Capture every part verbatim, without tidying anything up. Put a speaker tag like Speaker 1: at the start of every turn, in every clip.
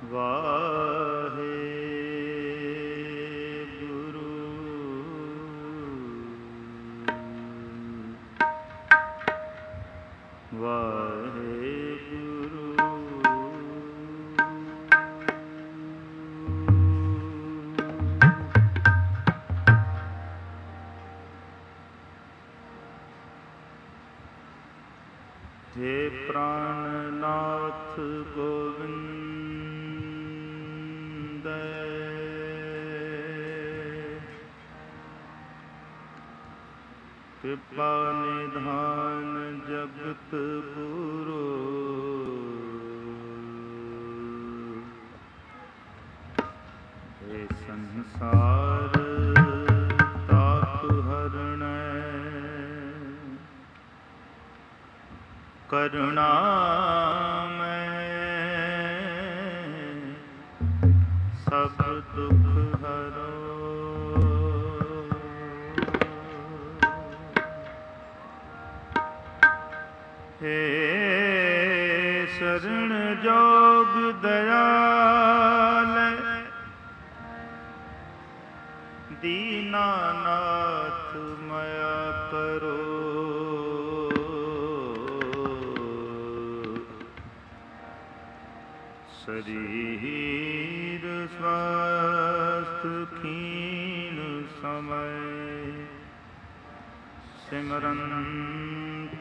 Speaker 1: ਵਾਹਿਗੁਰੂ ਵਾਹਿਗੁਰੂ हे प्राणनाथ गोविंद कृपा निधान जगत गुरु हे संसार ताप हरण करुणा में सब दुख हरो हे शरण जोग दयाल दीनानाथ मया करो शरीर स्वस्थ क्षीण समय सिमरंत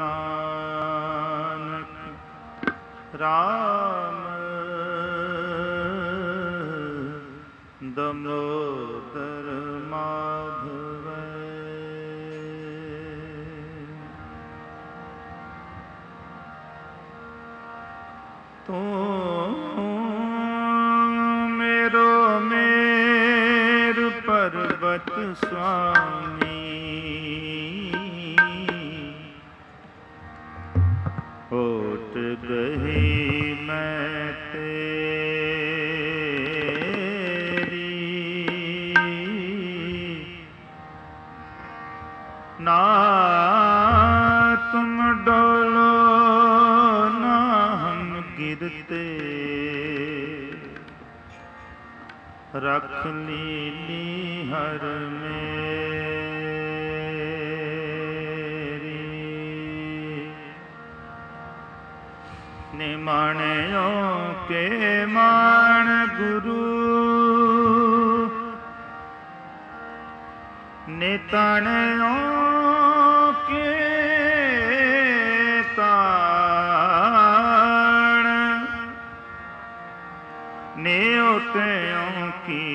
Speaker 1: नानक राम दमोदर माधव तो मेरो मेर पर्वत स्वामी होत गही मैं तेरी ना तुम डोलो ना हम गिरते रख लीली हर मेरी निमाणियों के मान गुरु निताणियों के ताण न्योतियों की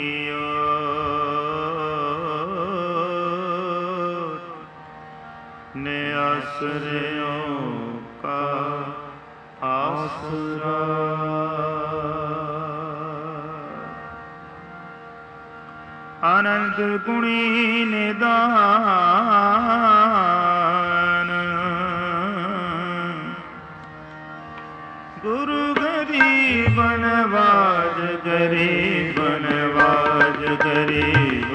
Speaker 1: ने आश्रयों का आसरा आनंद गुणी निदान गुरु गरीब नवाज गरीब नवाज गरीब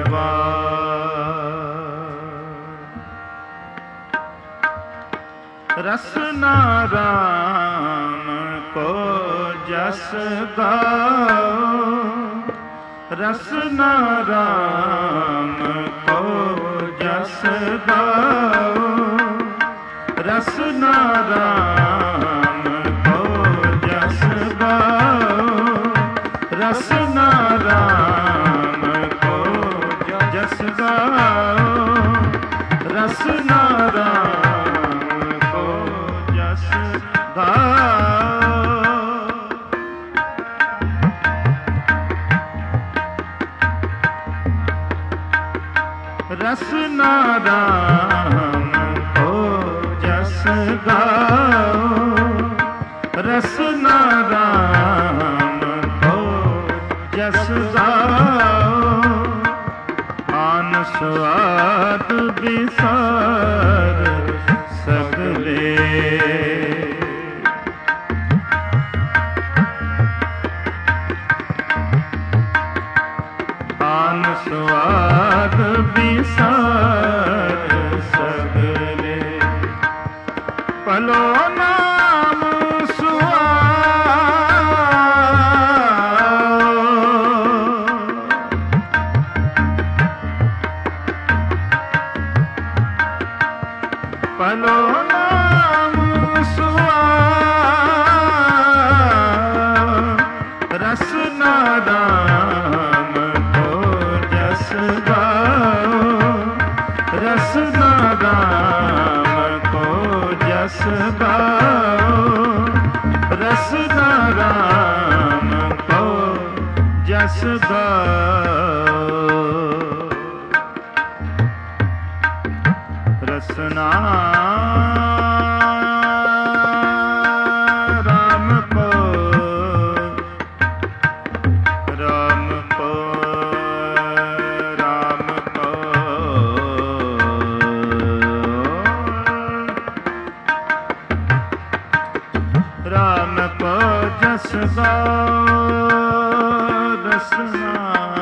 Speaker 1: नवाज रसना राम को जस गाओ रसना राम को जस गाओ रसना राम को जस गाओ रसना राम को जस गाओ रसना राम को जस गाओ रसना राम को जस गाओ रसना राम को जस गाओ आन स्वाद विसार सगले आन स्वाद विसार सगले पलो नाम सुआ जस गाओ रसना राम को राम को राम को राम को जस गाओ रसना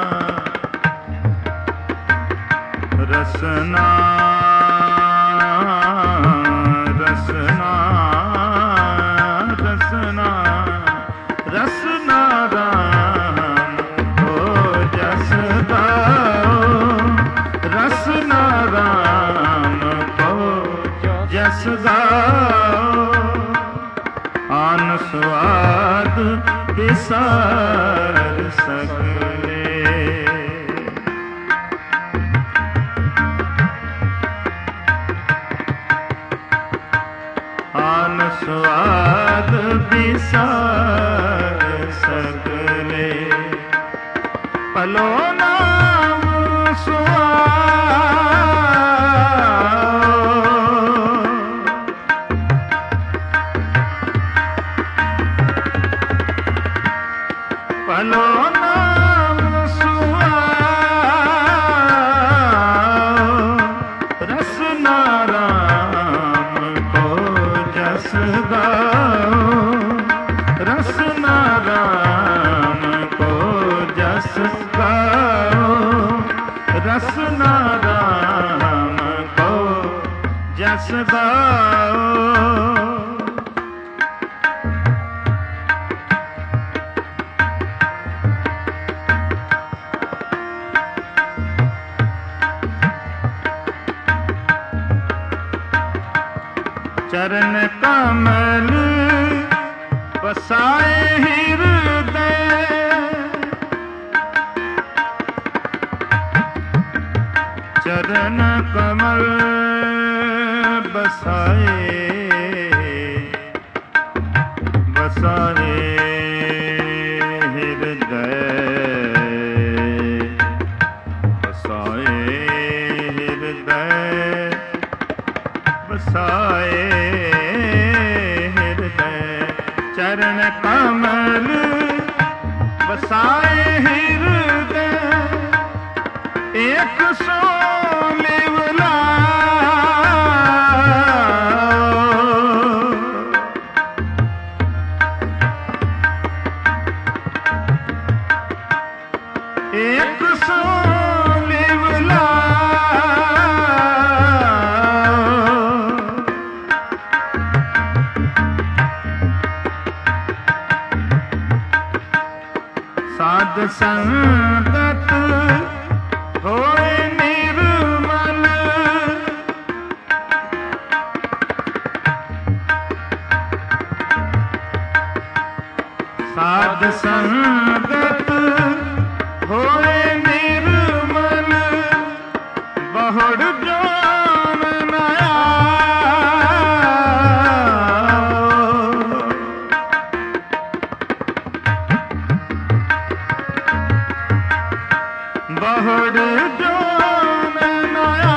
Speaker 1: रसना रसना रसना रसना राम को जस गाओ रसना राम को जस गाओ आन स्वाद विसार सकले आन स्वाद विसार सकले पलो नाम स्वाद पलो नाम स्वाद रसना राम को जस गाओ रसना राम को जस गाओ रसना राम को जस गाओ चरण कमल बसाए हृदय चरण कमल बसाए बसाए हृदय बसाए हृदय बसाए चरण कमल बसाए हृदय एक सो लिवला एक सो लिवला साध संगत होए निर्मल साध संगत होए निर्मल बहुड़ जोन नया बहुड़ जोन नया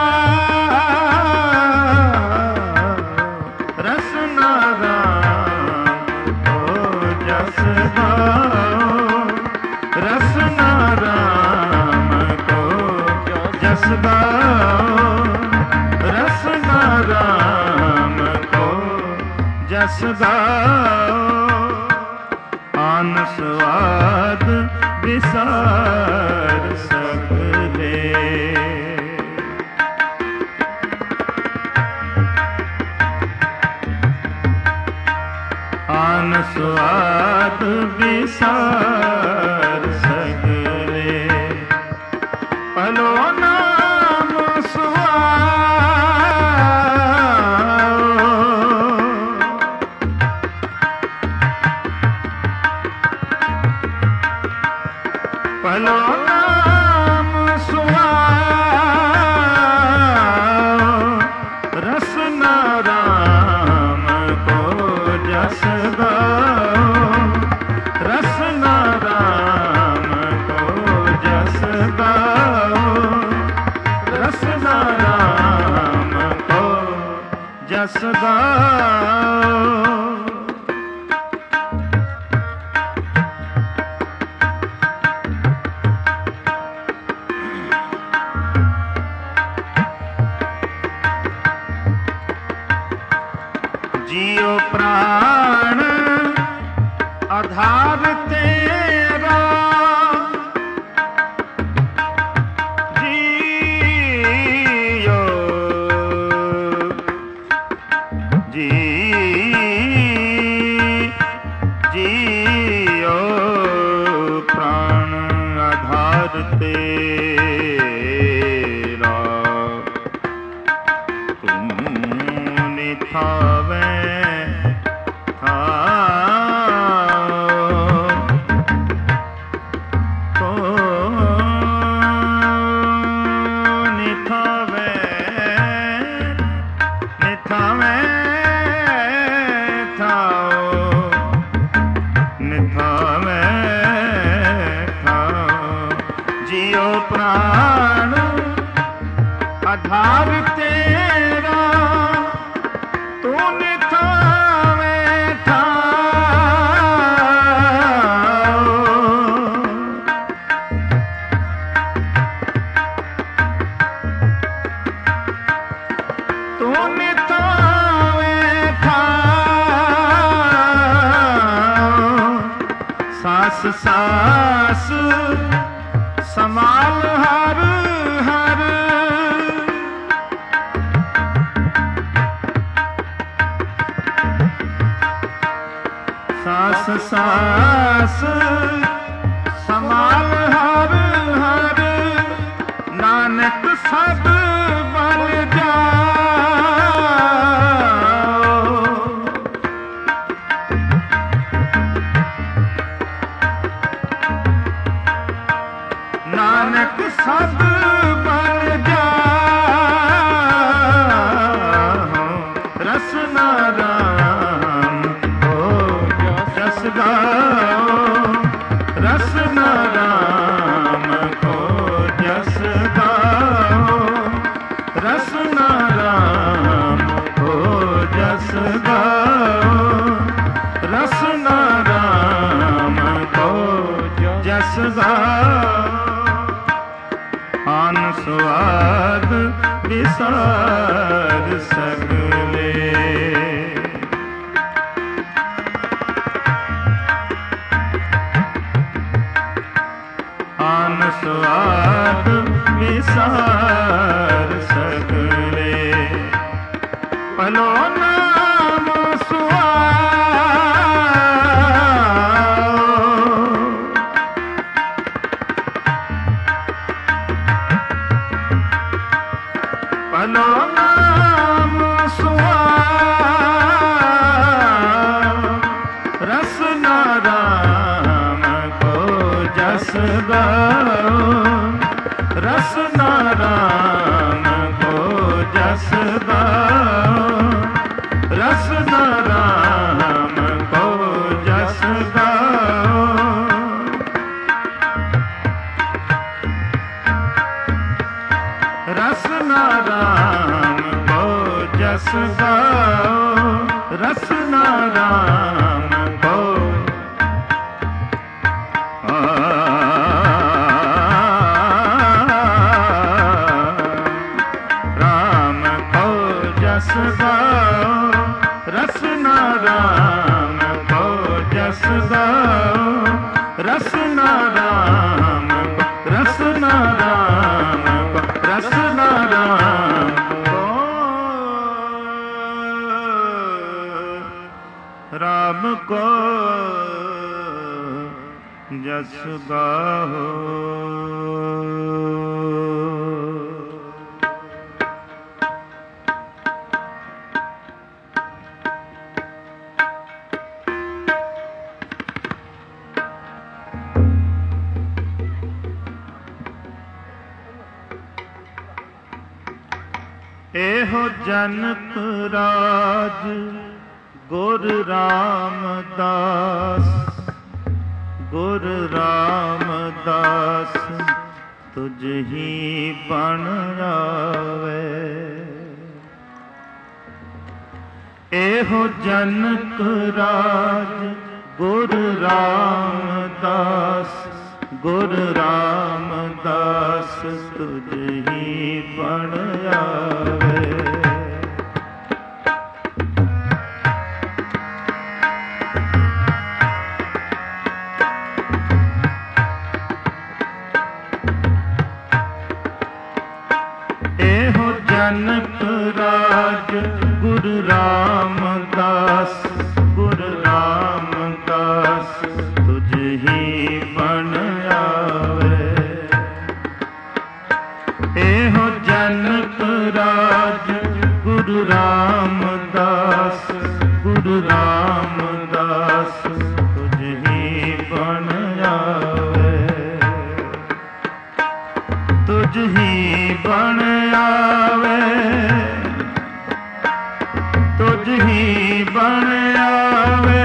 Speaker 1: रसना राम को जस गाओ रसना राम को जस गाओ रसना राम को जस गाओ आन स्वाद विसार सकले आन स्वाद विसार सकले पलो नाम स्वाद पलो नाम स्वाद रसना राम को जस गाओ रसना राम को गाओ। जियो प्राण आधार तेरा, जियो जी जियो प्राण आधार तेरा, तुम निथावे प्राण आधार तेरा, तू निथावे ठाओ। तू निथावे ठाओ। सास सास समाल हर हर, सास सास समाल हर हर, नानक सब बल जाओ। नानक सब बल जाओ। रसना राम को जस गाओ, रसना राम को जस गाओ, रसना राम को जस गाओ, रसना राम को जस गाओ। आन स्वाद विसार सगले, आन स्वाद विसार सगले, पलो नाम पलो नाम सुहाओ। रसना राम को जस गाओ, रसना राम को जस गाओ, रसना राम को जस गाओ। रसना राम को जस गाओ, रसना राम को राम को जस गाओ, रसना राम को जस गाओ, रसना राम रसना राम रसना राम राम को जस गाओ। एहो जनक राज गुर रामदास, गुर रामदास तुझ ही बन आवे। एहो जनक राज गुर रामदास, गुर रामदास तुझ ही बन आवे। एहो जनक राज गुरु रामदास, गुरु रामदास तुझ ही बन आवे। एहो जनक राज गुरु रामदास, गुरु रामदास तुझ ही बन आवे। तुझ ही बन आवे, तुझ ही बन आवे,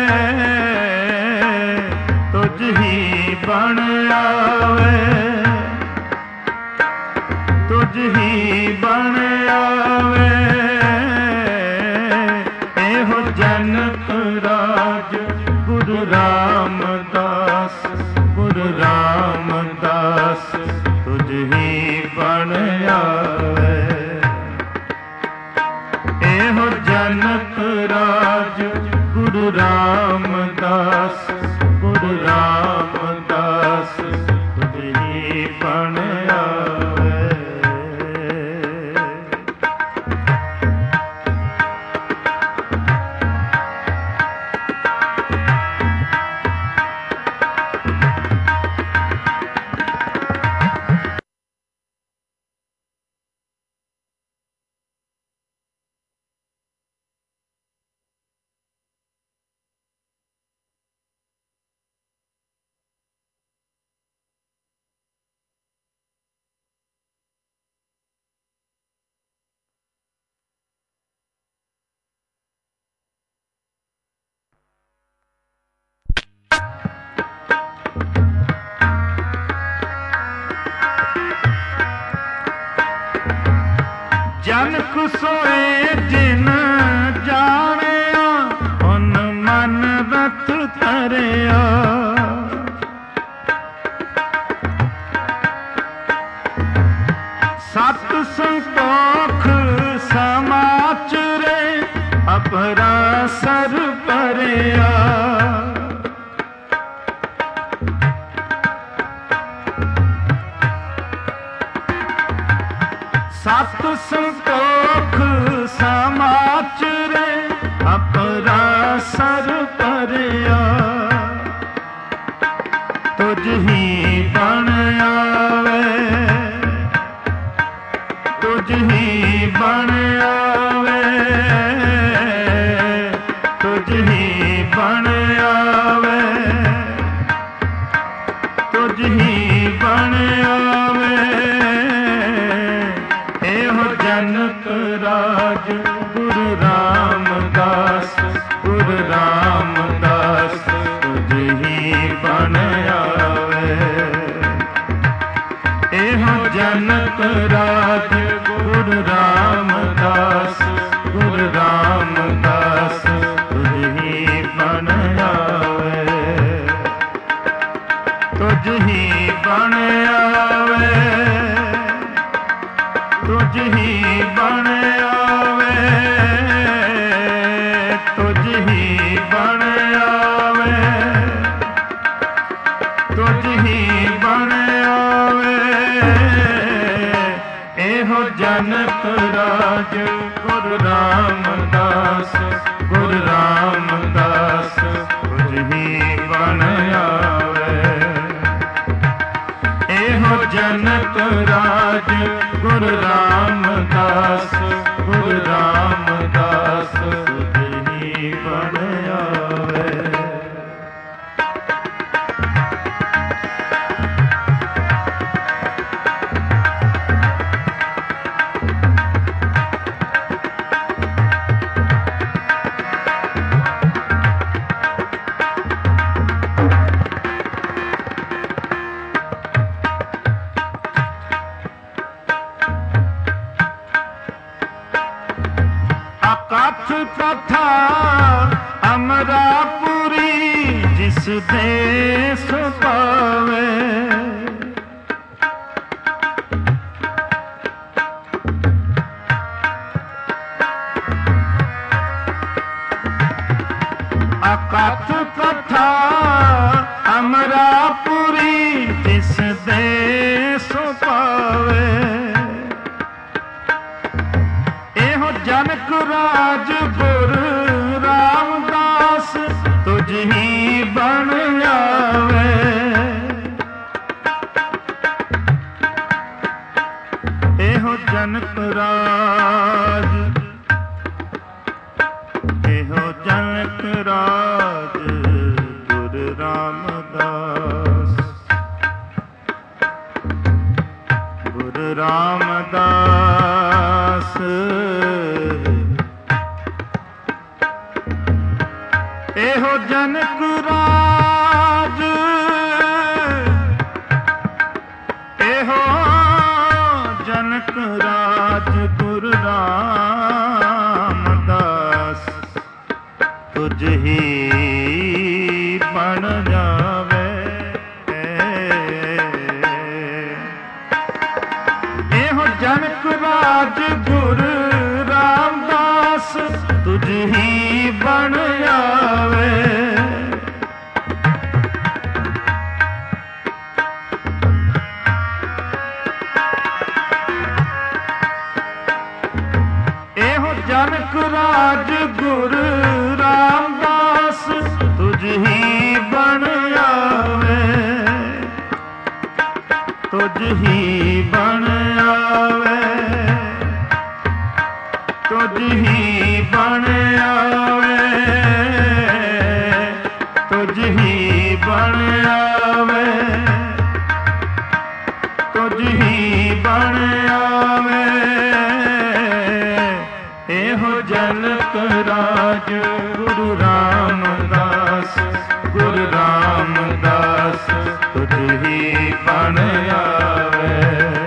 Speaker 1: तुझ ही बन आवे, तुझ ही बन आवे। एहो जनक राज गुरु रामदास, गुरु रामदास तुझ ही बन आवे। एहो जनक राज गुरु रामदास, गुरु रामदास तुझ ही बन आवे। जनक सोए जिन जानिया, उन मन रत तरिया। सत संतोख समाचरे, अपरा सर परिया। सत संतोख समाचरे, अपरा सर परिया। तुझ ही बन आवे, तुझ ही बन आवे, तुझ ही बन आवे, तुझ ही बन आवे। एहो जनक राज गुरु रामदास, गुरु रामदास तुझ ही बन आवे। एहो जनक राज गुरु रामदास, गुरु रामदास तुझ ही बन आवे। तुझ ही बन आवे, तुझ ही बन आवे, तुझ ही बन आवे, तुझ ही बन आवे। एहो जनक राज गुरु रामदास, गुरु रामदास तुझ ही बन आवे। एहो जनक राज गुरु रामदास, गुरु रामदास तुझ ही बन आवे। कथा अमरापुरी जिस देश पावे। अकथ कथा अमरापुरी जिस देश पावे। एहो जनक राज गुरु रामदास तुझ ही बन आवे। एहो जनक राज, एहो जनक राज गुरु रामदास, गुरु रामदास। एहो जनक राज, एहो जनक राज गुरु रामदास तुझ ही बन जावे। एहो जनक राज गुरु रामदास तुझ ही बन आवे। एहो जनक राज गुरु रामदास तुझ ही बन आवे। तुझ ही बन आवे, तुझ ही बन आवे, तुझ ही बन आवे, तुझ ही बन आवे। एहो जनक राज गुरु रामदास, गुरु रामदास तुझ ही बन आवे।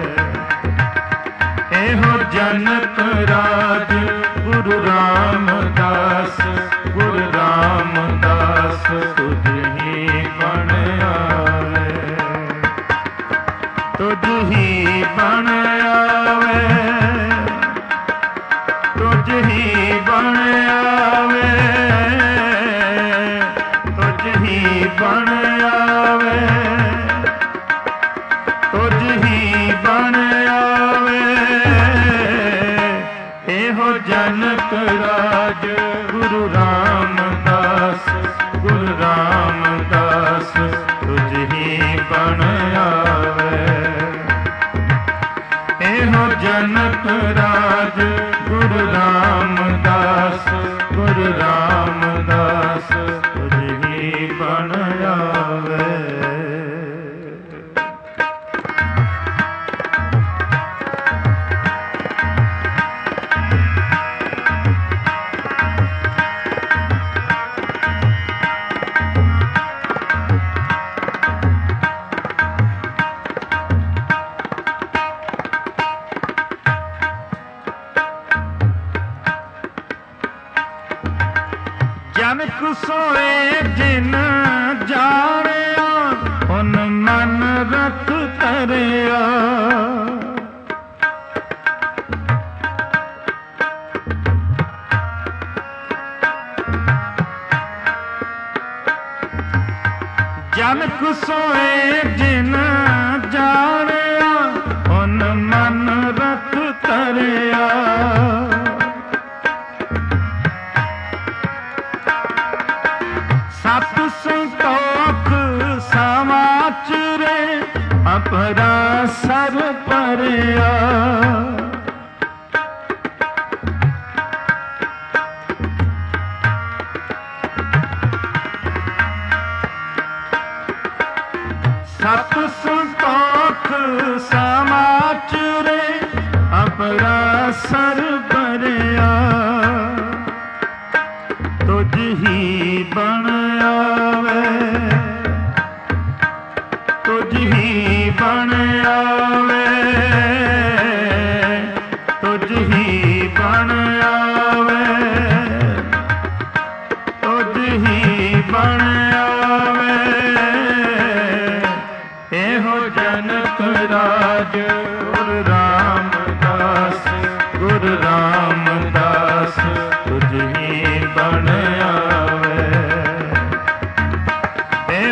Speaker 1: एहो जनक राज गुरु रामदास, गुरु रामदास तुझ ही बन आवे। तुझ ही बन आवे, तुझ ही बन आवे, तुझ ही बन आवे, तुझ ही बन आवे। एहो जनक राज गुरु रामदास, गुरु रामदास तुझ ही बन आवे। एहो जनक राज गुरु रामदास, गुरु रामदास तुझ ही बन आवे। जनक सोए जिन जानिया उन मन रख तरिया। जनक सोए जिन जानिया उन मन रख तरिया। सत संतोख समाचरे अपरा सर परिया। सत संतोख समाचरे अपरा सर परिया। तुझ ही बन आवे, तुझ ही बन आवे, तुझ ही बन आवे।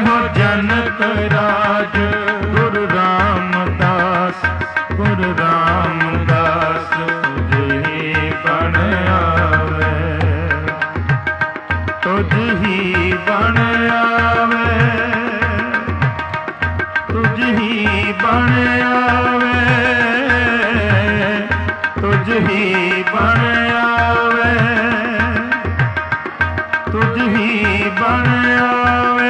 Speaker 1: एहो जनक राज गुरु रामदास, गुरु रामदास तुझ ही बन आवे, तुझ ही बन आवे, तुझ ही बन आवे, तुझ ही बन आवे, तुझ ही बन आवे,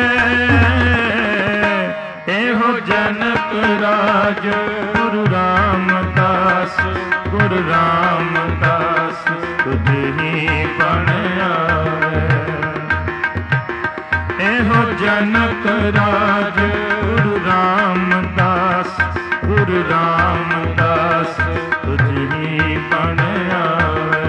Speaker 1: एहो जनक राज गुरु रामदास, गुरु रामदास तुझ ही बन आवे, एहो जनक राज गुरु रामदास, गुरु रामदास तुझ ही बन आवे,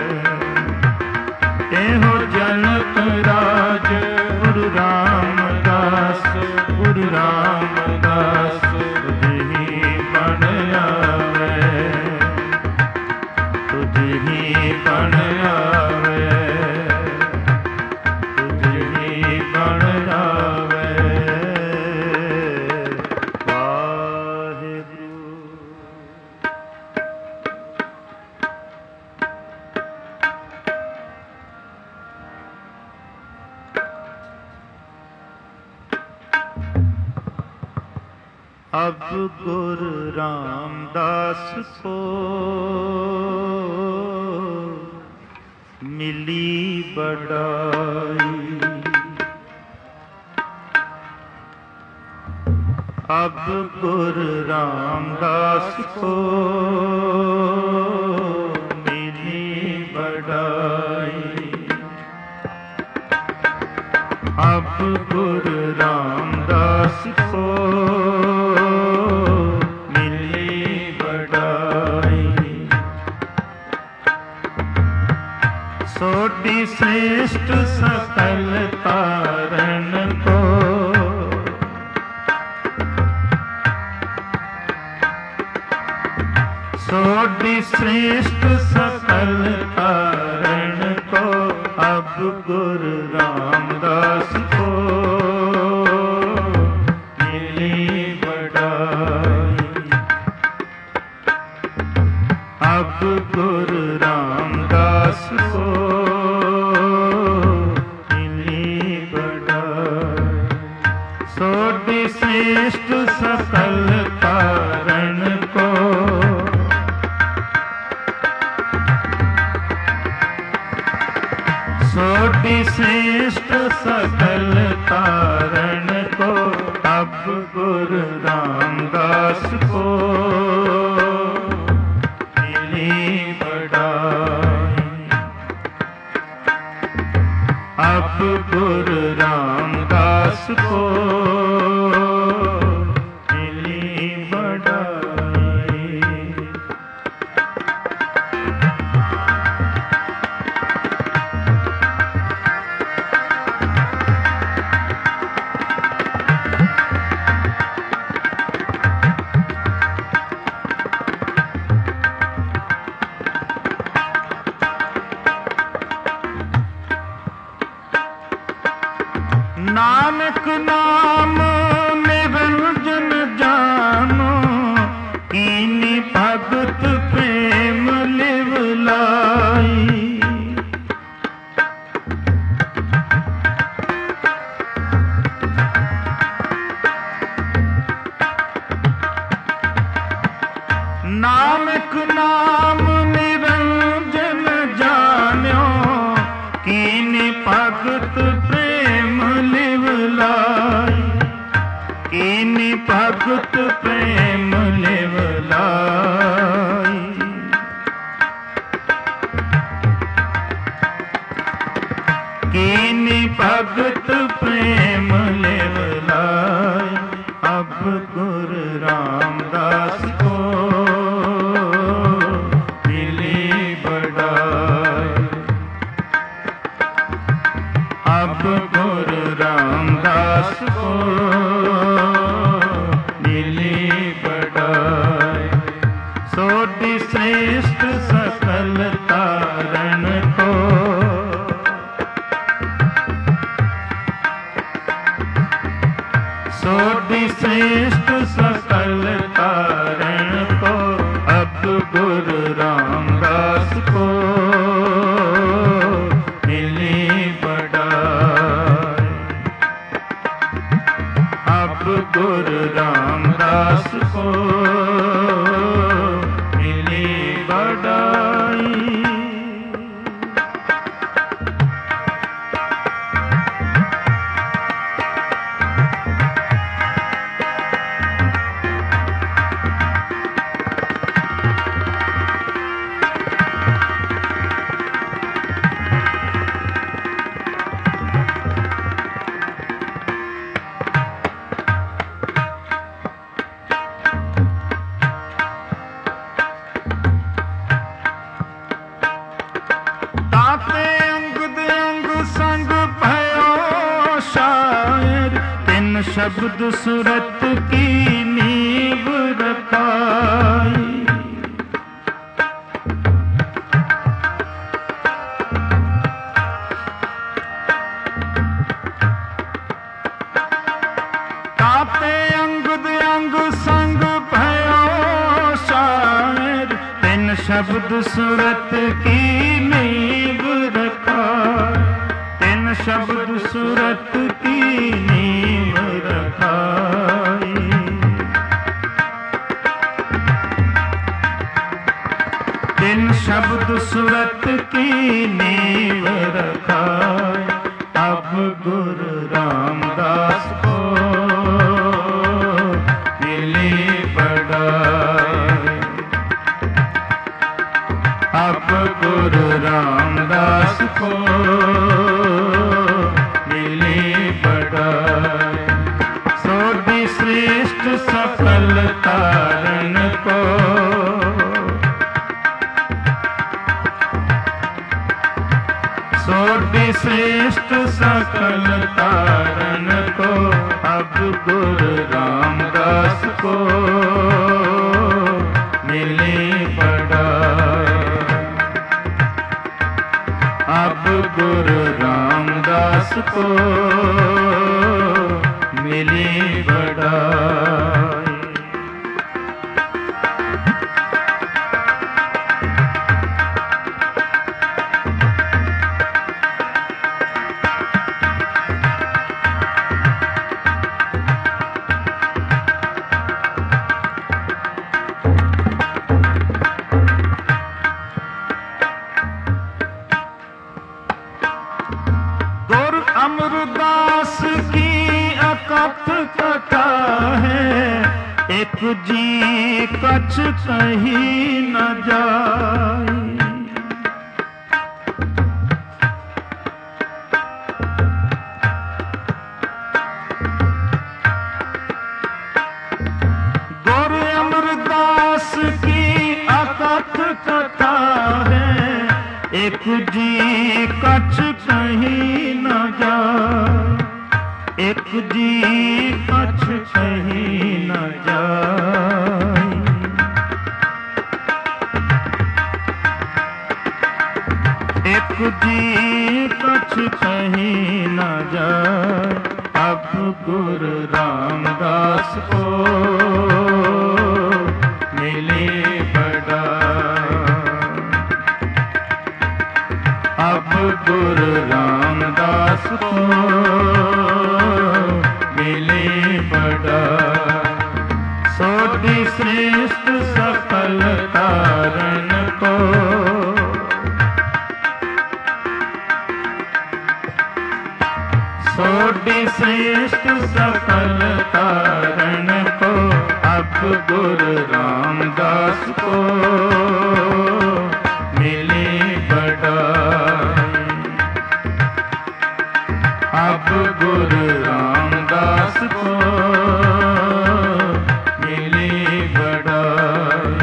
Speaker 1: एहो जनक राज गुरु रामदास, गुरु रामदास तुझ ही बन आवे, तुझ ही बन आवे, तुझ ही बन आवे। अब गुरु रामदास को मिली बड़ाई, अब गुरु रामदास को मिली बड़ाई, अब गुरु रामदास को सोडी श्रेष्ठ सकल तारण को, सोडी श्रेष्ठ सकल तारण को, अब गुरु रामदास को मिली बड़ाई, अब गुरु रामदास को सोडी श्रेष्ठ सकल तारण को, सोडी श्रेष्ठ सकल तारण को, अब गुरु रामदास को मिली बड़ाई, अब गुरु रामदास को मिली बड़ाई। नानक नाम निरंजन जानो, कीनी भगत प्रेम लिव लाई, नानक नाम निरंजन जान्यो, कीनी भगत प्रेम लिव लाई, कीनी भगत प्रेम लिव लाई, कीनी भगत प्रेम लिव लाई, अब गुरु रामदास को मिली बड़ाई, अब गुरु रामदास को मिली बड़ाई। सोधि श्रेष्ठ सकल कारण को, अब गुरु रामदास को मिली बड़ाई। अब गुरु रामदास को मिली बड़ाई। शब्द सूरत की नींव रखाई। ताते अंगद अंग संग भयो शायर, तिन शब्द सूरत की नींव रखाई। तिन शब्द सूरत की नींव रखाई। तिन शब्द सूरत की नींव रखाई। अब गुरु रामदास को मिली बड़ाई। अब गुरु रामदास को श्रेष्ठ सकल कारण को, सोधि श्रेष्ठ सकल कारण को, अब गुरु रामदास को मिली बड़ाई। अब गुरु रामदास को मिली बड़ाई। गुरु अमरदास की अकथ कथा है, एक जी कछ कहीं न जाए। गुरु अमरदास की अकथ कथा है, एक जी कछ कहीं न जाए। एक जी कछ कहीं न जाए। एक जी कछ कहीं न जाए। अब गुरु रामदास को मिली बड़ाई। अब गुरु रामदास को मिली बड़ाई। सोधि श्रेष्ठ सकल कारण को, सोधि श्रेष्ठ सकल कारण को, अब गुरु रामदास को मिली बड़ाई। अब गुरु रामदास को मिली बड़ाई।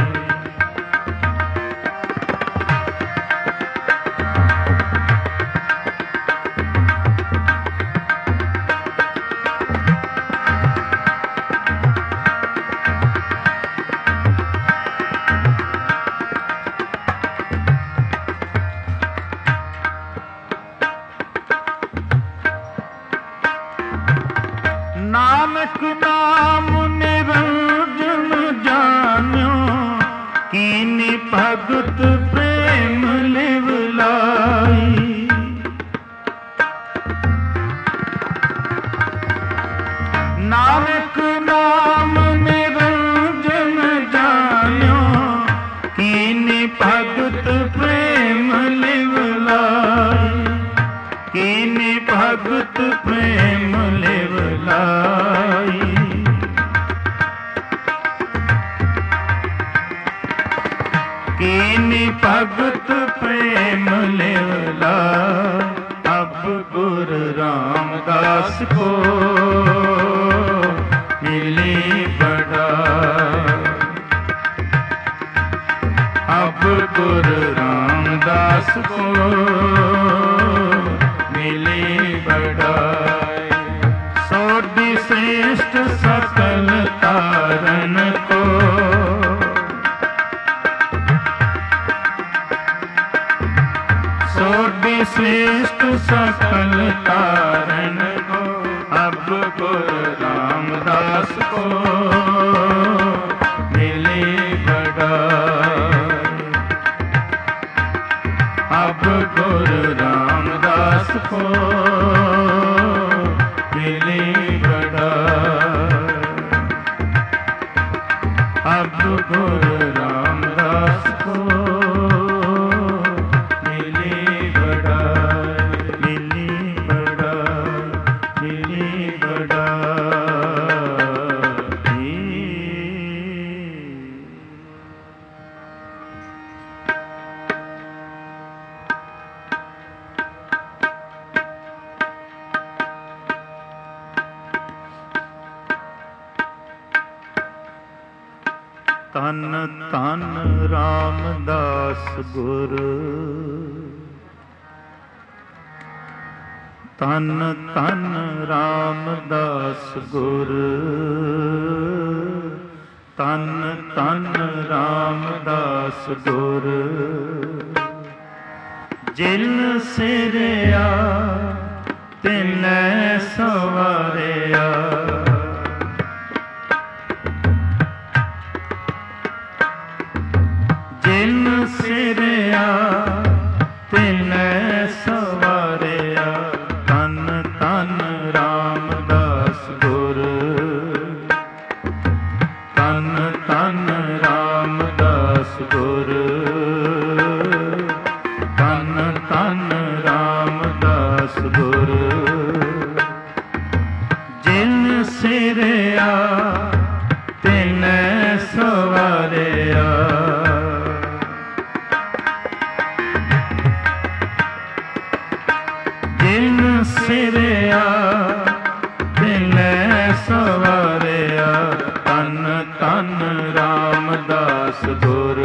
Speaker 1: नानक नाम निरंजन जान्यो, कीनी भगत प्रेम लिव लाई। नानक नाम निरंजन जान्यो, कीनी भगत प्रेम लिव लाई। कीनी भगत प्रेम लिव लाई। कीनी भगत प्रेम लिव लाई। अब गुरु रामदास को मिली बड़ाई। अब गुरु रामदास को मिली बड़ाई। सोडी श्रेष्ठ सकल तारन को, सोडी श्रेष्ठ सकल तारन को। अब गुरु रामदास को मिली बड़ाई। अब गुरु रामदास को मिली बड़ाई। अब गुरु रामदास को मिली बड़ाई। मिली बड़ाई, मिली बड़ाई। तन तन रामदास गुर, तन तन रामदास गुर, तन तन रामदास गुर। जिन सिरया तिन सवारिया, जिन सिरया तिन सवारिया। तन तन रामदास गुर, तन तन रामदास गुर, तन तन रामदास गुर। जिन सिरया तिन सवारिया, जिन सिरया तिन सवारिया। तन तन रामदास गुर,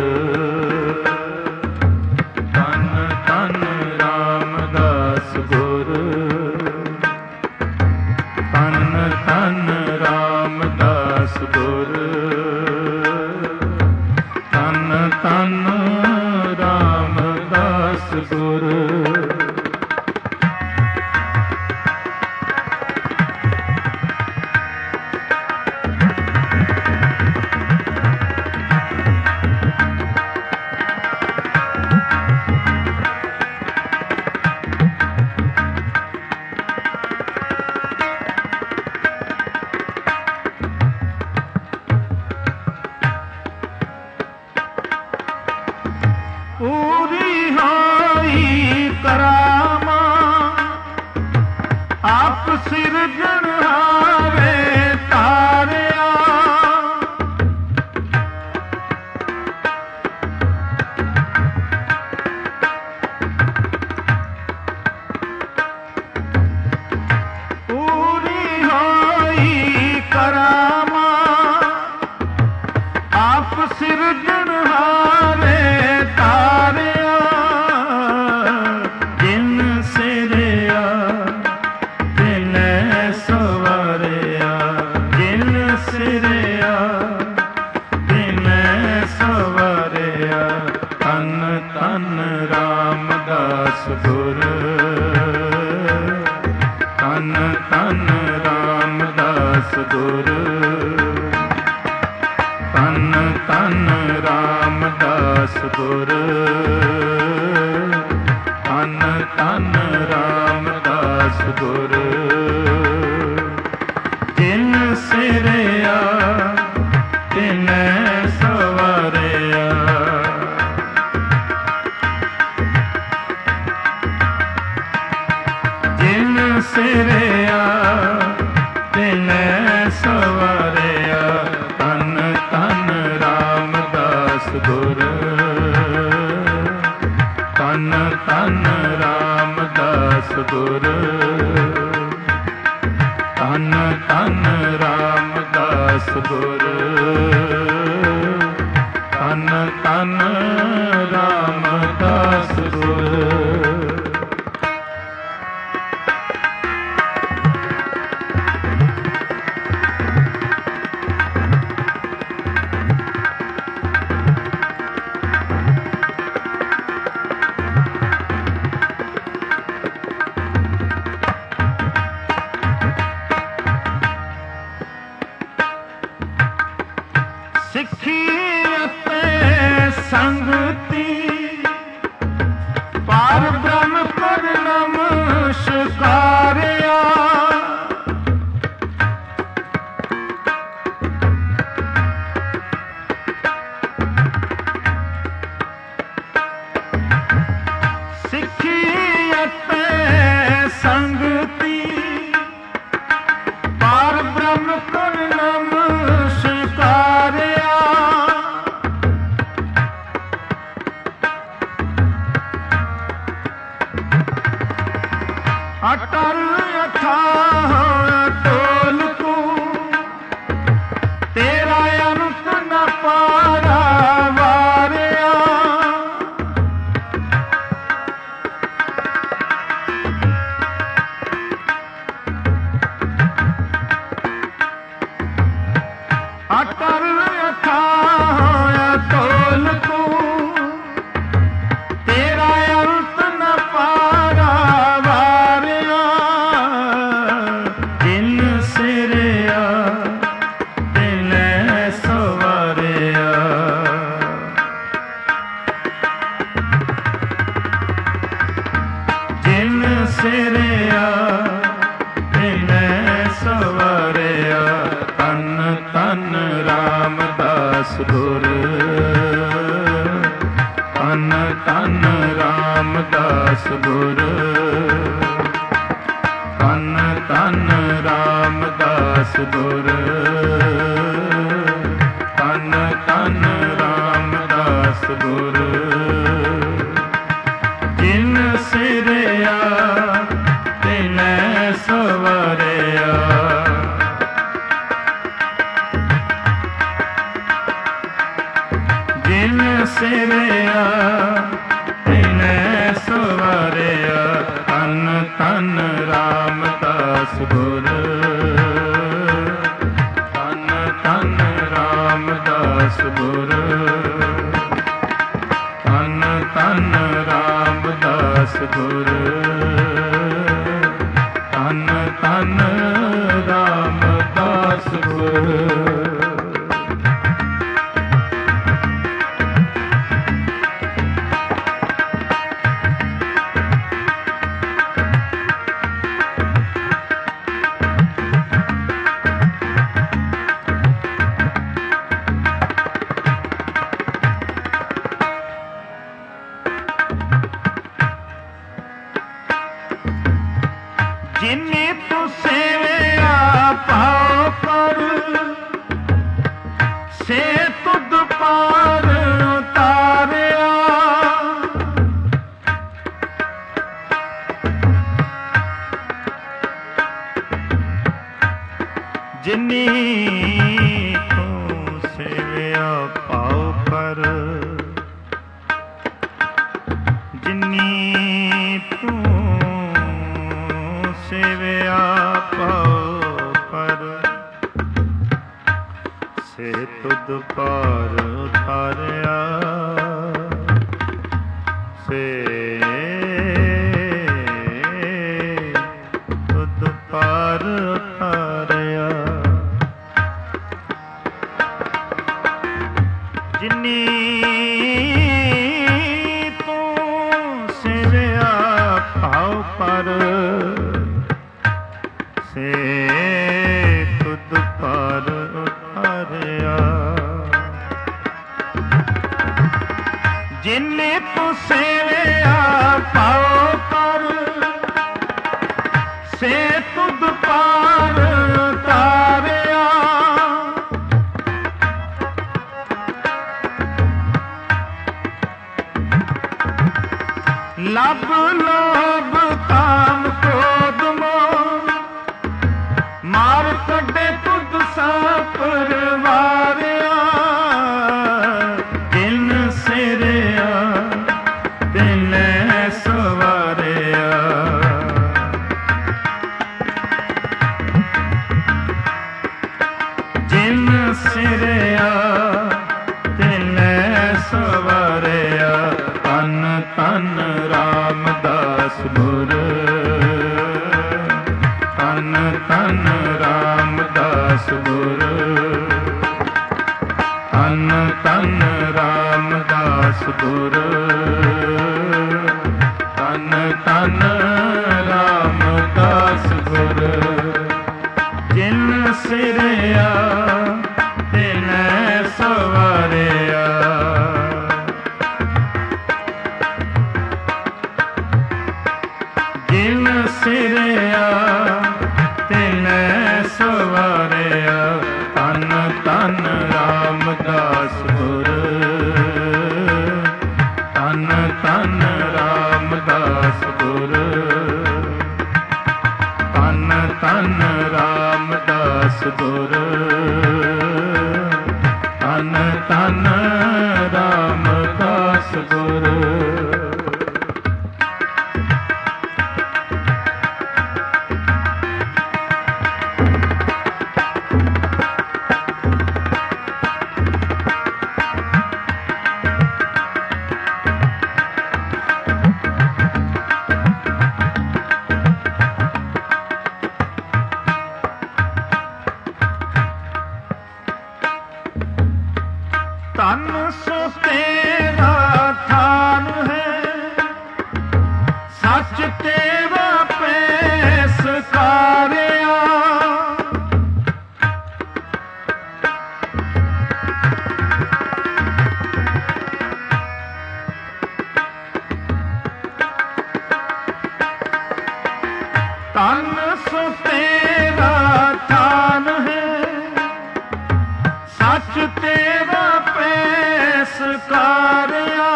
Speaker 1: तन तन रामदास गुर, तन तन रामदास ਰਾਮਦਾਸ ਗੁਰ ਤਨ ਤਨ ਰਾਮਦਾਸ ਗੁਰ ਤਨ ਤਨ ਰਾਮਦਾਸ ਗੁਰ ਜਿਨ ਸਿਰਿਆ ਤਿਨੈ ਸਵਾਰਿਆ ਜਿਨ ਸਿਰਿਆ ਤਿਨੈ ਸਵਾਰਿਆ ਤਨ ਤਨ ਰਾਮਦਾਸ ਗੁਰ ਤਨ ਤਨ ਰਾਮਦਾਸ ਗੁਰ ਤਨ ਤਨ ਰਾਮਦਾਸ ਗੁਰ ਤਨ ਤਨ ਰਾਮਦਾਸ ਗੁਰ ਸਿੱਖੀ ਅਤੇ ਸੰਗਤੀ ਪਾਰ ਬ੍ਰਹਮ ਪਰ ਨਮਸਕਾਰਿਆ ਸਿੱਖੀ ਅਤੇ ਸੰਗਤੀ ਪਾਰ ਬ੍ਰਹਮ ਪਰ ਨਮਸਕਾਰਿਆ ਅਟਲ ਅਥਾਹ ਟੋਲ ਕੋ ਤੇਰਾ ਅੰਤ ਨ ਪਾਰਾ ਵਾਰਿਆ ਅਟਲ ਅਥਾਹ ਟੋਲ ਕੋ ਤੇਰਾ ਅੰਤ ਨ ਪਾਰਾ ਸਿਰਿਆ ਤਿਨੈ ਸਵਾਰਿਆ ਤਨ ਤਨ ਰਾਮਦਾਸ ਗੁਰ ਤਨ ਤਨ ਰਾਮਦਾਸ ਗੁਰ ਤਨ ਤਨ ਰਾਮਦਾਸ ਗੁਰ ਤਨ ਤਨ ਰਾਮਦਾਸ ਗੁਰ ਜਿਨ ਸਿਰਿਆ ਤਿਨੈ ਸਵਾਰਿਆ ਜਿਨ ਸਿਰਿਆ ਤਿਨੈ ਸਵਾਰਿਆ ਤਨ ਤਨ ਰਾਮਦਾਸ ਗੁਰ ਤਨ ਤਨ ਰਾਮਦਾਸ ਗੁਰ ਤਨ ਤਨ ਰਾਮਦਾਸ ਗੁਰ ਤਨ ਤਨ ਰਾਮਦਾਸ ਗੁਰ ਜਿਨੇ ਤੂੰ ਸੇਵਿਆ ਪਾਉ ਪਰ ਸੇ ਤੁਧ ਪਾਰ ਉਤਾਰਿਆ ਜਿਨੀ ਤੂੰ ਸੇਵਿਆ ਪਾਉ ਪਰ ਜਿਨੀ ਤੂੰ ਸੇਵਿਆ ਪਾਉ ਪਰ ਸੇ ਤੁਧ ਪਾਰ ਉਤਾਰਿਆ ਸੇ ਤੁਧ ਪਾਰ ਉਤਾਰਿਆ ਜਿਨੀ ਤੂੰ ਸੇਵਿਆ ਭਾਉ ਪਰ ਸੇ ਤੁਧ ਪਰ ਉਤਾਰਿਆ। ਜਿਨੇ ਤੂੰ ਸੇਵਿਆ ਭਾਉ ਪਰ ਸੇ ਤੁਧ ਪਰ ਉਤਾਰਿਆ। ਲਭ ਲੋਭ ਕਾਮ ਕ੍ਰੋਧ ਮੋਹ ਮਾਰ ਕੱਢੇ ਤੁਧ ਸਾ ਪਰਵਾਰਿਆ। ਜਿਨ ਸਿਰਿਆ ਤਿਨੈ ਸਵਾਰਿਆ। ਜਿਨ ਸਿਰਿਆ ਤਿਨੈ ਸਵਾਰਿਆ। ਧੰਨ ਧੰਨ ਰਾਮਦਾਸ ਗੁਰ ਧੰਨ ਧੰਨ ਰਾਮਦਾਸ ਗੁਰ ਧੰਨ ਧੰਨ ਰਾਮਦਾਸ ਗੁਰ ਧੰਨ ਧੰਨ ਰਾਮਦਾਸ ਗੁਰ। ਜਿਨ ਸਿਰਿਆ ਤਿਨੈ ਸਵਾਰਿਆ। ਜਿਨ ਸਿਰਿਆ ਤਿਨੈ ਸਵਾਰਿਆ। ਧੰਨ ਧੰਨ ਰਾਮਦਾਸ ਗੁਰ ਧੰਨ ਧੰਨ ਰਾਮਦਾਸ ਗੁਰ ਧੰਨ ਧੰਨ ਰਾਮਦਾਸ ਗੁਰ ਧੰਨ ਧੰਨ ਰਾਮਦਾਸ ਗੁਰ। ਧਨ ਸੋ ਤੇਰਾ ਥਾਨ ਹੈ ਸੱਚ ਤੇਰਾ ਪੈਸ ਕਾਰਿਆ। ਧਨ ਸੋ ਤੇਰਾ ਥਾਨ ਹੈ ਸੱਚ ਤੇਰਾ ਪੈਸ ਕਾਰਿਆ।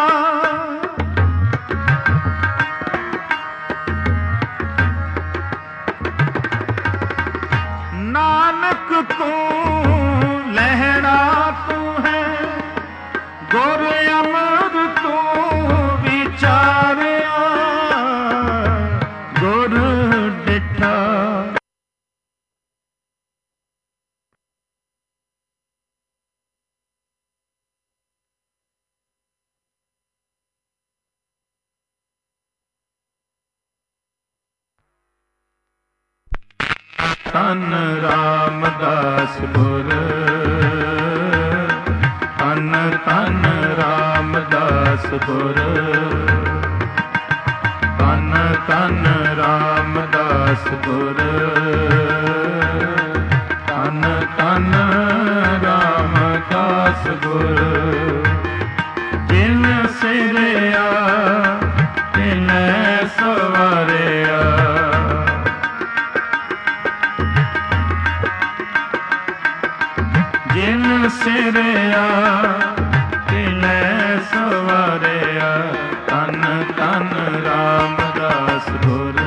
Speaker 1: ਨਾਨਕ ਤੂੰ ਲਹਿਣਾ ਤੂੰ ਹੈ ਗੁਰ ਅਮਰ ਤੂੰ ਵਿਚਾਰਿਆ। ਗੁਰ ਡਿਠਾ ਧੰਨ ਰਾਮਦਾਸ ਗੁਰ ਧੰਨ ਧੰਨ ਰਾਮਦਾਸ ਗੁਰ ਧੰਨ ਧੰਨ ਰਾਮਦਾਸ ਗੁਰ ਧੰਨ ਧੰਨ ਰਾਮਦਾਸ ਗੁਰ। ਜਿਨ ਸਿਰਿਆ ਤਿਨੈ ਸਵਾਰਿਆ। ਜਿਨ ਸਿਰਿਆ ਤਿਨੈ ਸਵਾਰਿਆ। ਧੰਨ ਧੰਨ ਰਾਮਦਾਸ ਗੁਰ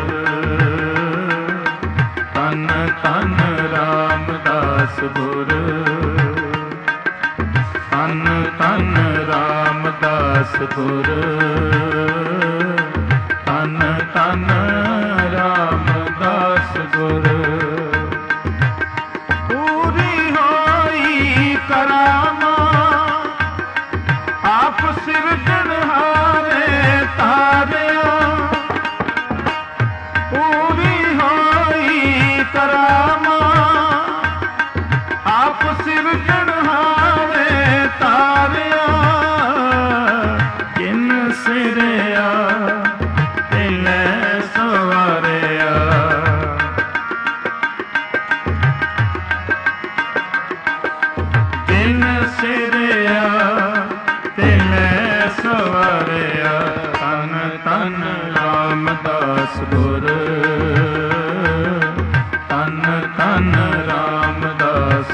Speaker 1: ਧੰਨ ਧੰਨ ਰਾਮਦਾਸ ਗੁਰ ਧੰਨ ਧੰਨ ਰਾਮਦਾਸ ਗੁਰ ਧੰਨ ਧੰਨ ਰਾਮਦਾਸ ਗੁਰ। ਕਰਾਮਾ ਆਪ ਸਿਰਜਣਹਾਰੇ ਤਾਰਿਆ। ਪੂਰੀ ਹੋਈ ਕਰਾਮਾ ਆਪ ਸਿਰਜਣਹਾਰੇ ਤਾਰਿਆ।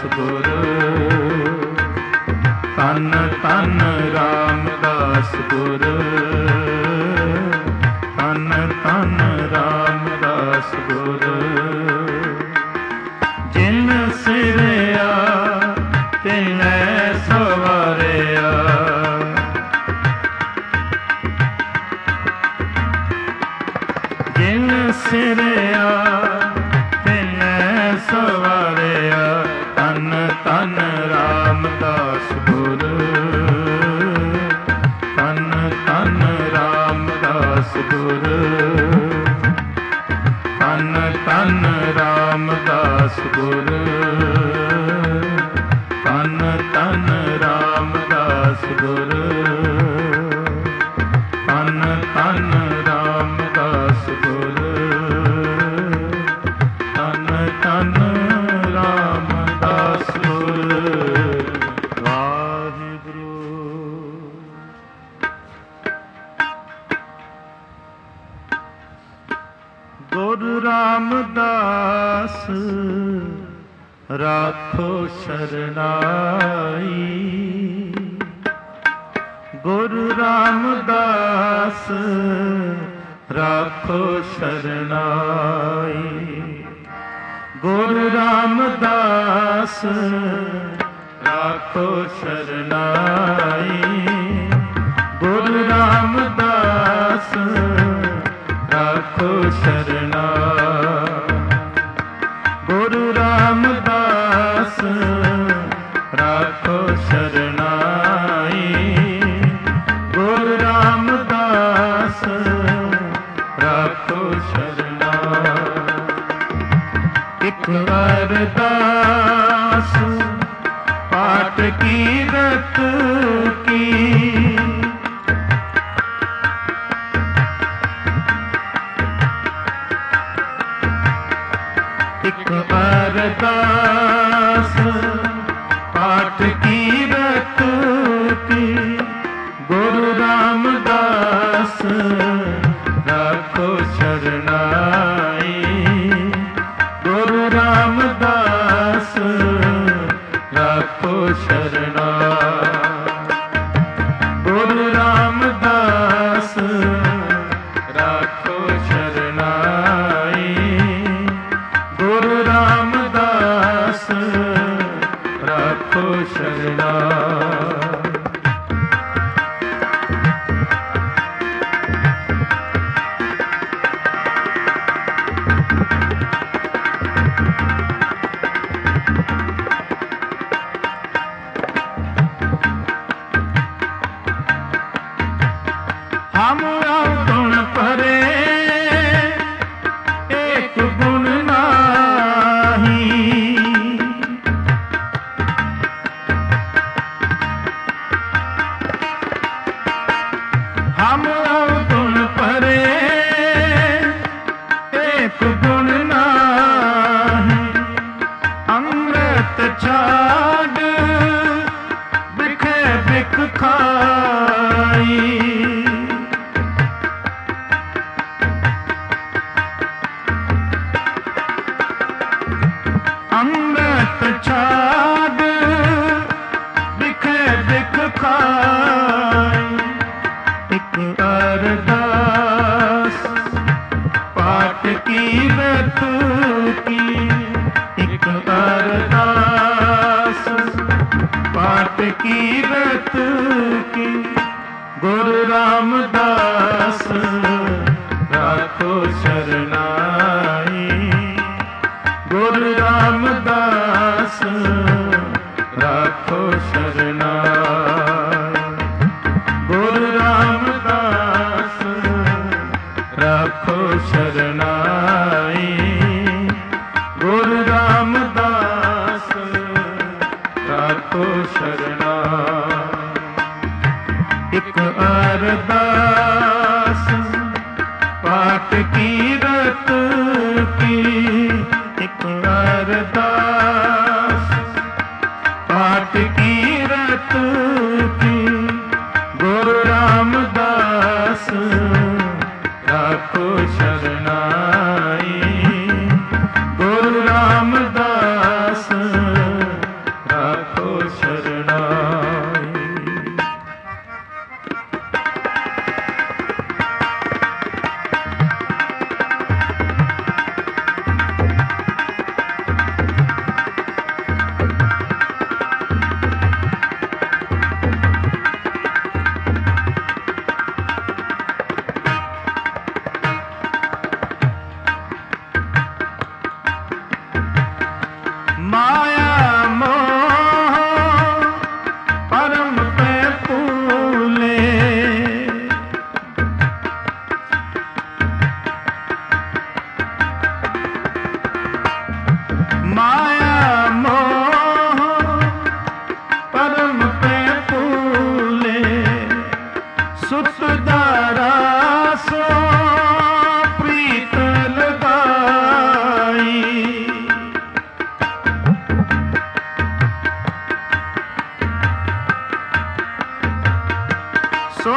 Speaker 1: गुर तन तन रामदास गुर तन तन रामदास गुर जिन सिरया तिनै सवारिया जिन सिरया तिनै सवारिया तन तन रामदास गुर तन तन रामदास गुर तन तन रामदास गुर तन तन रामदास गुर तन तन रामदास गुर तन तन रामदास गुर वाहिगुरु। गुरु रामदास राखो शरणाई गुरु रामदास राखो शरणाई गुरु रामदास राखो शरणाई गुरु रामदास राखो शरणाई गुरु रामदास राखो शरणाई गुरु रामदास राखो शरणाई। एक अरदास पाठ कीरत की एक अरदास पाठ कीरत की गुरु रामदास राखो शरणाई गुरु रामदास राखो शरणाई गुरु रामदास राखो शरणाई गुरु रामदास राखो शरणाई। हम गुण परे एक गुण नाही हम गुण परे एक गुण नाही अमृत छाड़ बिखे बिख खाई अमृत छाड़ बिखे बिख खाई एक अरदास पाठ कीरत की एक अरदास पाठ कीरत की गुरु रामदास राखो शरणाई गुरु रामदास राखो शरणाई गुरु रामदास राखो शरणाई गुरु रामदास राखो शरणाई। एक अरदास पाठ कीरत की एक अरदास पाठ कीरत की गुरु रामदास राखो शरणाई गुरु रामदास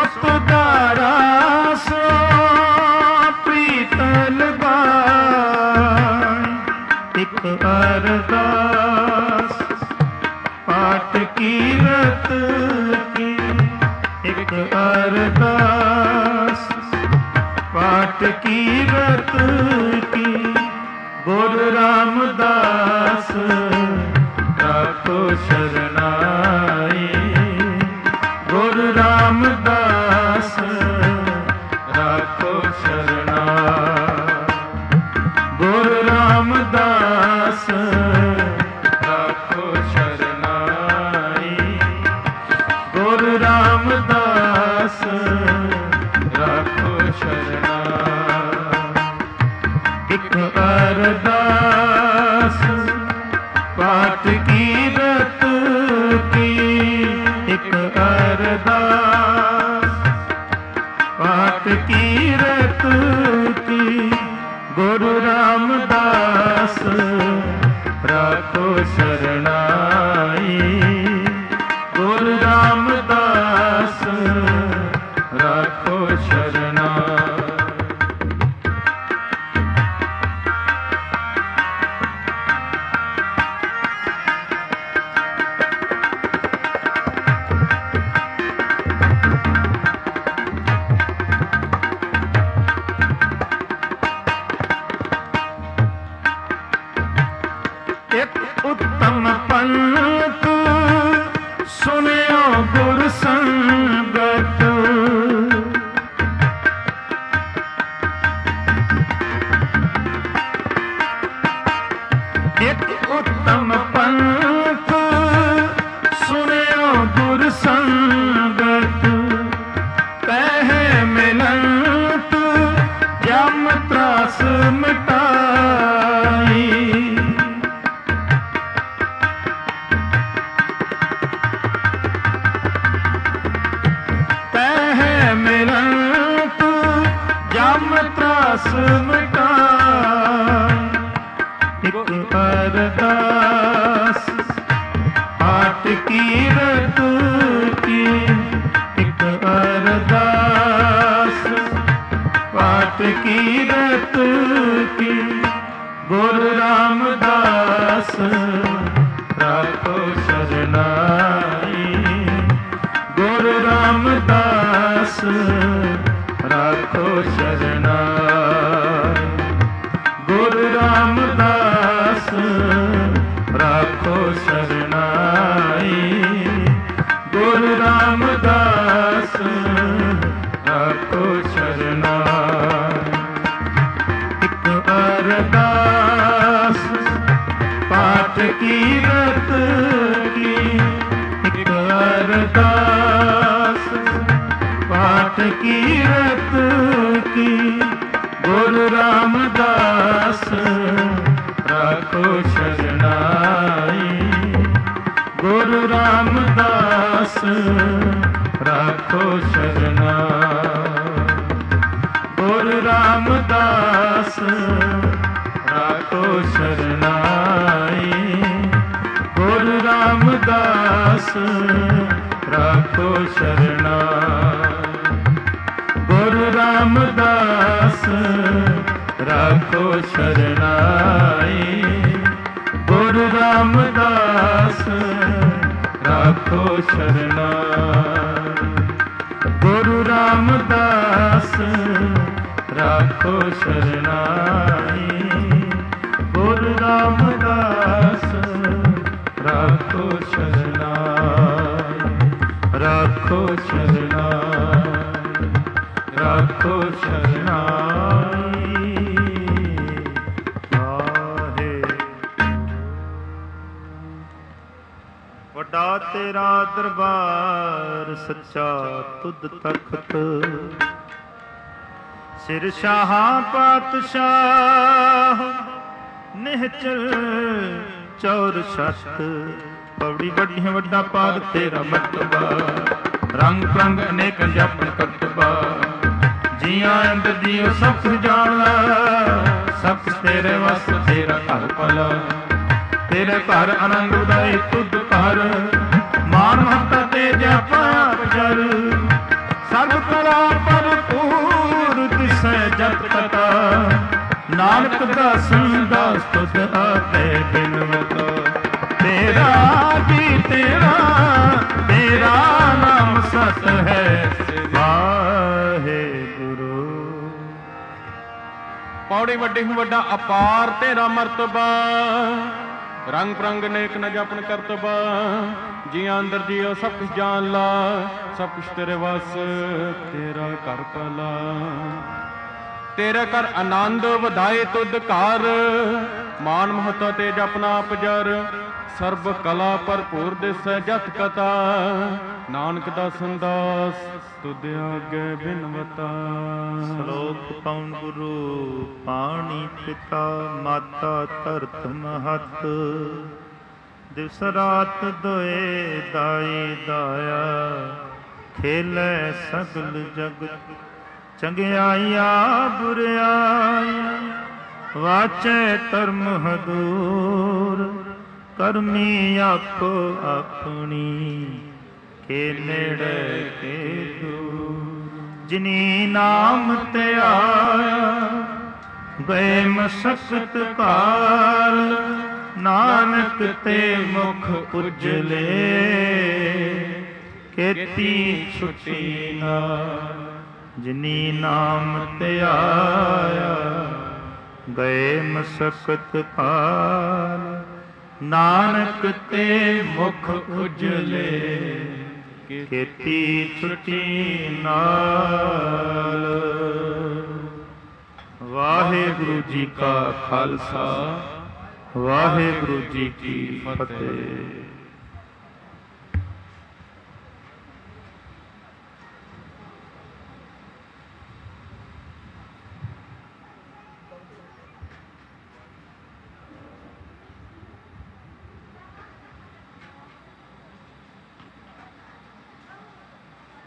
Speaker 1: ਸੁਤ ਦਾਰਾ ਸੋ ਪ੍ਰੀਤ ਲਗਾਈ। ਇੱਕ ਅਰਦਾਸ ਪਾਠ ਕੀਰਤ ਕੀ, ਇੱਕ ਅਰਦਾਸ ਪਾਠ ਕੀਰਤ ਕੀ। ਗੁਰੂ ਰਾਮਦਾਸ ਰਾਖੋ ਸ਼ਰਨਾਈ। ਗੁਰੂ ਰਾਮਦਾਸ ਰਾਖੋ ਸ਼ਰਨਾਈ। ਗੁਰੂ ਰਾਮਦਾਸ ਰਾਖੋ ਸ਼ਰਨਾਈ। ਗੁਰੂ ਰਾਮਦਾਸ ਰਾਖੋ ਸ਼ਰਨਾਈ। ਇੱਕ ਅਰਦਾਸ ਪਾਠ ਕੀਰਤ ਕੀ, ਇੱਕ ਅਰਦਾਸ ਪਾਠ ਕੀਰਤ ਕੀ। ਗੁਰੂ ਰਾਮਦਾਸ ਰਾਖੋ ਸ਼ਰਨਾਈ। ਗੁਰੂ ਰਾਮਦਾਸ ਰਾਖੋ ਸ਼ਰਨਾਈ। ਇੱਕ ਉੱਤਮ ਪੰਥ ਸੁਣਿਓ ਗੁਰ ਸੰਗਤ। ਇੱਕ ਉੱਤਮ ਪੰਥ ਸੁਣਿਓ ਗੁਰ ਸੰਗਤ। ਪਹਿ ਮਿਲੰਤ ਜਮ ਤਰਾਸ ਮਿਟਾਈ। ਜਮ ਤਰਾਸ ਮਿਟਾਈ। ਇੱਕ ਅਰਦਾਸ ਪਾਠ ਕੀਰਤ ਕੀ, ਇੱਕ ਅਰਦਾਸ ਪਾਠ ਕੀਰਤ ਕੀ। ਗੁਰੂ ਰਾਮਦਾਸ ਰਾਖੋ ਸ਼ਰਨਾਈ। ਗੁਰੂ ਰਾਮਦਾਸ ਰਾਖੋ ਸ਼ਰਨਾਈ। ਗੁਰੂ ਰਾਮਦਾਸ ਰਾਖੋ ਸ਼ਰਨਾਈ। ਗੁਰੂ ਰਾਮਦਾਸ ਰਾਖੋ ਸ਼ਰਨਾਈ। ਇੱਕ ਅਰਦਾਸ ਪਾਠ ਕੀਰਤ ਕੀ, ਇੱਕ ਅਰਦਾਸ ਪਾਠ ਕੀਰਤ ਕੀ। ਗੁਰੂ ਰਾਮਦਾਸ ਰਾਖੋ ਸ਼ਰਨਾਈ। ਗੁਰੂ ਰਾਮਦਾਸ ਰਾਖੋ ਸ਼ਰਨਾਈ। ਗੁਰੂ ਰਾਮਦਾਸ ਰਾਖੋ ਸ਼ਰਨਾਈ। ਗੁਰੂ ਰਾਮਦਾਸ ਰਾਖੋ ਸ਼ਰਨਾਈ। ਗੁਰੂ ਰਾਮਦਾਸ ਰਾਖੋ ਸ਼ਰਨਾਈ। ਗੁਰੂ ਰਾਮਦਾਸ ਰਾਖੋ ਸ਼ਰਨਾਈ। ਗੁਰੂ ਰਾਮਦਾਸ ਰਾਖੋ ਸ਼ਰਨਾਈ। ਗੁਰੂ ਰਾਮਦਾਸ ਰਾਖੋ ਸ਼ਰਨਾਈ। ਰਾਖੋ ਸ਼ਰਨਾਈ। ਰਾਖੋ ਸ਼ਰਨਾਈ। ਆਹੇ ਵੱਡਾ ਤੇਰਾ ਦਰਬਾਰ ਸੱਚਾ ਤੁਧ ਤਖਤ। ਸਿਰ ਸ਼ਾਹਾਂ ਪਾਤਸ਼ਾਹ ਨਿਹਚਲ ਚੌਰ ਛੱਤ। ਪੌੜੀ ਵੱਡੀ ਵੱਡਾ ਪਾਦ ਤੇਰਾ ਮਰਤਬਾ। ਰੰਗ ਰੰਗ ਅਨੇਕ ਜਪਨ ਕਰਤਬਾ। ਜੀਆਂ ਅੰਦ ਜੀਓ ਸਭ ਕੁਝ ਜਾਣਦਾ। ਸਭ ਤੇਰੇ ਵਸ ਤੇਰਾ ਘਰ ਭਲਾ। ਤੇਰੇ ਘਰ ਆਨੰਦ ਉਦਾਈ ਤੁਧ ਘਰ। ਮਾਨ ਮਹਤਾ ਤੇ ਜਪਾ ਜਰ। ਸਰਬ ਨਾਨਕ ਦਾਸਨ ਦਾਸ ਤੁਧ ਆਪੇ ਬਿਨਵਤਾ। ਤੇਰਾ ਜੀ ਤੇਰਾ ਤੇਰਾ ਨਾਮ ਸਤ ਹੈ ਵਾਹਿਗੁਰੂ।
Speaker 2: ਪੌੜੀ ਵੱਡੀ ਨੂੰ ਵੱਡਾ ਅਪਾਰ ਤੇਰਾ ਮਰਤਬਾ, ਰੰਗ ਪ੍ਰੰਗ ਨੇਕ ਨ ਜਪਨ ਕਰਤਬਾ। ਜੀਆਂ ਅੰਦਰ ਜੀਓ ਸਭ ਕੁਛ ਜਾਣ ਲਾ, ਸਭ ਕੁਛ ਤੇਰੇ ਵਸ ਤੇਰਾ ਘਰ ਭਲਾ। ਤੇਰੇ ਕਰ ਆਨੰਦ ਵਧਾਏ ਤੁਧ ਘਰ, ਮਾਨ ਮਹੱਤਵ ਤੇ ਜਪਨਾ ਆਪਜਰ। ਸਰਬ ਕਲਾ ਭਰਪੂਰ ਦਿਸੈ ਜਤ ਕਥਾ, ਨਾਨਕ ਦਾਸਨ ਦਾਸ ਤੁਧ ਆਗੇ ਬਿਨਵਤਾ।
Speaker 1: ਸ਼ਲੋਕ ਪਉਣ ਗੁਰੂ ਪਾਣੀ ਪਿਤਾ, ਮਾਤਾ ਧਰਤ ਮਹਤ। ਦਿਵਸ ਰਾਤ ਦੋਏ ਦਾਈ ਦਾਇਆ, ਖੇਲੇ ਸਗਲ ਜਗਤ। ਚੰਗਿਆਈਆ ਬੁਰਿਆਈਆ, ਵਾਚੈ ਧਰਮ ਹਦੂਰ। ਕਰਮੀ ਆਪੋ ਆਪਣੀ, ਕੇ ਨੇੜੇ ਕੇ ਦੂਰ। ਜਿਨੀ ਨਾਮ ਤੇ ਆਇਆ, ਗਏ ਮਸਕਤ ਕਾਲ। ਨਾਨਕ ਤੇ ਮੁਖ ਉਜਲੇ, ਕੀਤੀ ਛੁੱਟੀ ਨਾਲ। ਜਿਨੀ ਨਾਮ ਤੇ ਆਇਆ, ਗਏ ਮਸਕਤ ਕਾਲ। ਨਾਨਕ ਤੇ ਮੁਖ ਉਜਲੇ, ਕੀਤੀ ਛੁੱਟੀ ਨਾਲ। ਵਾਹਿਗੁਰੂ ਜੀ ਕਾ ਖਾਲਸਾ, ਵਾਹਿਗੁਰੂ ਜੀ ਕੀ ਫਤਿਹ।